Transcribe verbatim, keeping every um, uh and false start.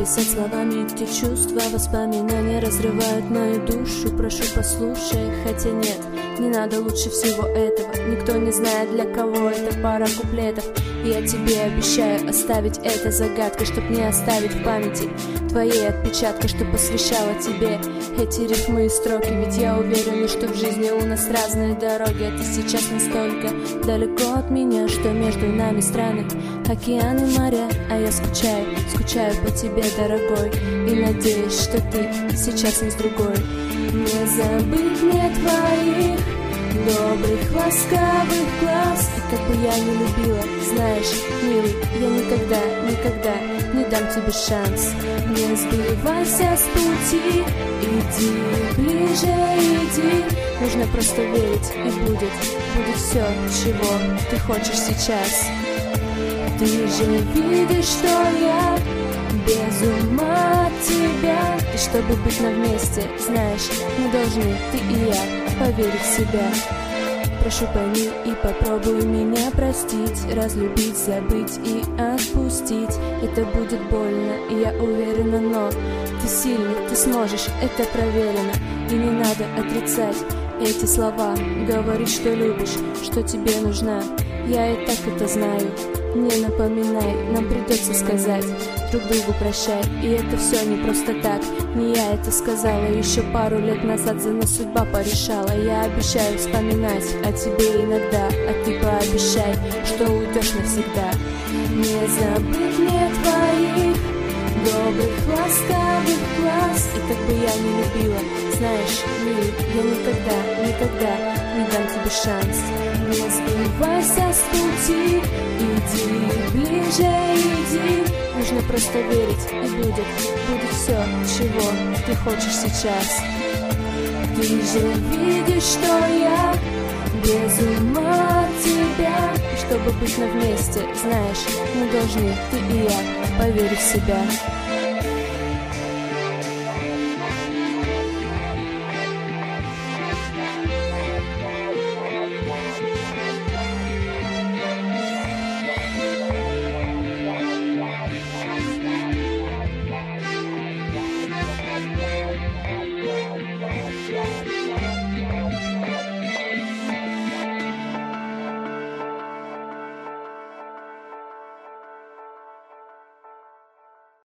описать словами те чувства, воспоминания разрывают мою душу. Прошу, послушай, хотя нет, не надо лучше всего этого. Никто не знает, для кого это пара куплетов. И я тебе обещаю оставить это загадкой, чтоб не оставить в памяти твоей отпечатка, что посвящала тебе эти рифмы и строки. Ведь я уверена, что в жизни у нас разные дороги, а ты сейчас настолько далеко от меня, что между нами страны, океаны, моря. А я скучаю, скучаю по тебе, дорогой, и надеюсь, что ты сейчас не с другой. Не забыть мне твоих добрых, ласковых глаз. И как бы я не любила, знаешь, милый, я никогда, никогда не дам тебе шанс. Не сбивайся с пути, иди ближе, иди. Нужно просто верить, и будет, будет все, чего ты хочешь сейчас. Ты же видишь, что я без ума от тебя. И чтобы быть на вместе, знаешь, мы должны, ты и я, поверить в себя. Прошу, пойми и попробуй меня простить, разлюбить, забыть и отпустить. Это будет больно, и я уверена, но ты сильный, ты сможешь, это проверено. И не надо отрицать эти слова, говорить, что любишь, что тебе нужна. Я и так это знаю, не напоминай, нам придется сказать друг другу прощай. И это все не просто так, не я это сказала. Еще пару лет назад за нас судьба порешала. Я обещаю вспоминать о тебе иногда, а ты пообещай, что уйдешь навсегда. Не забыть мне твоих добрых, ласковых глаз. И как бы я не любила, знаешь, милый, я никогда, никогда не дам тебе шанс. Не сбивайся с пути, иди ближе, иди. Нужно просто верить, и будет, будет все, чего ты хочешь сейчас. Ты же видишь, что я без ума от тебя. И чтобы быть на вместе, знаешь, мы должны, ты и я, поверить в себя.